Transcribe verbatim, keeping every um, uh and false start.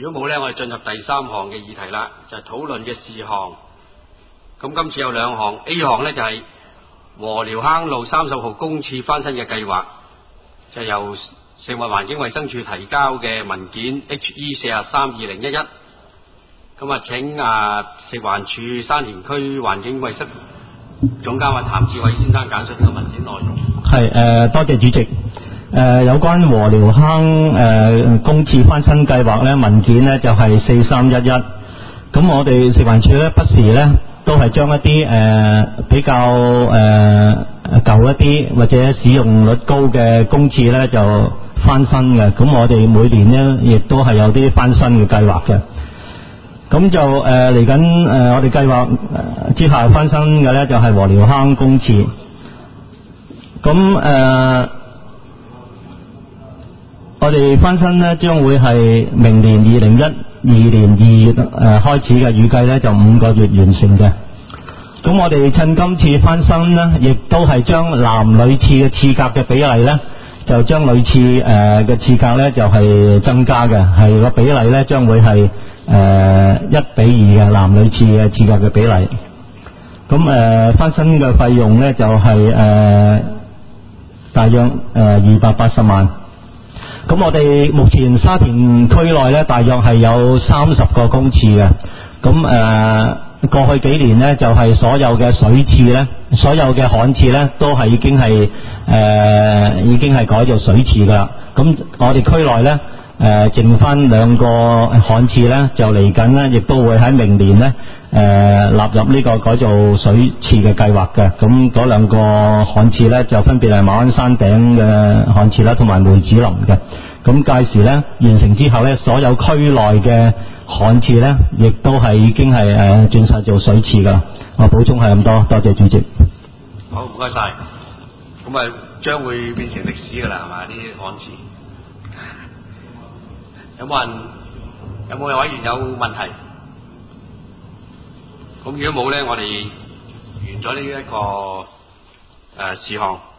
如果冇呢，我哋進入第三項嘅議題啦，就係討論嘅事項。咁今次有兩項 ，A 項呢就係禾寮坑路三十號公廁翻新嘅計劃，就由食物環境衛生署提交嘅文件 H E 四啊三二零一一。咁啊，請啊食環署沙田區環境衛生總監啊譚志偉先生簡述呢個文件內容。 係誒、呃，多謝主席。誒、呃，有關禾寮坑誒、呃、公廁翻新計劃咧，文件咧就係四三一一。咁我哋食環署咧不時咧都係將一啲誒、呃、比較誒、呃、舊一啲或者使用率高嘅公廁咧就翻新嘅。咁我哋每年咧亦都係有啲翻新嘅計劃嘅。咁就誒嚟緊誒我哋計劃之下翻新嘅咧就係禾寮坑公廁。咁誒、呃、我哋翻新咧將會係明年二零一二年二月誒、呃、開始嘅，預計咧就五個月完成嘅。咁我哋趁今次翻新咧，亦都係將男女廁嘅廁格嘅比例咧，就將女廁誒嘅廁格咧就係、是、增加嘅，係個比例咧將會係誒一比二嘅男女廁嘅廁格嘅比例。咁誒、呃、翻新嘅費用咧就係、是、誒、呃、大約誒二百八十萬。咁我哋目前沙田區內咧大約係有三十個公廁嘅。咁誒、呃、過去幾年咧就係、是、所有嘅水廁咧，所有嘅旱廁咧都係已經係誒、呃、已經係改做水廁噶啦。咁我哋區內咧。誒、呃，剩翻兩個旱廁咧，就嚟緊咧，亦都會喺明年咧，誒、呃、納入呢個改造水廁嘅計劃嘅。咁嗰兩個旱廁咧，就分別係馬鞍山頂嘅旱廁啦，同埋梅子林嘅。咁屆時咧完成之後咧，所有區內嘅旱廁咧，亦都係已經係誒轉晒做水廁噶啦。我補充係咁多，多謝主席。 好，唔該晒。咁啊，將會變成歷史噶啦，係嘛？呢啲旱廁。有冇人？有冇委員有問題？咁如果冇咧，我哋完咗呢一個誒事項。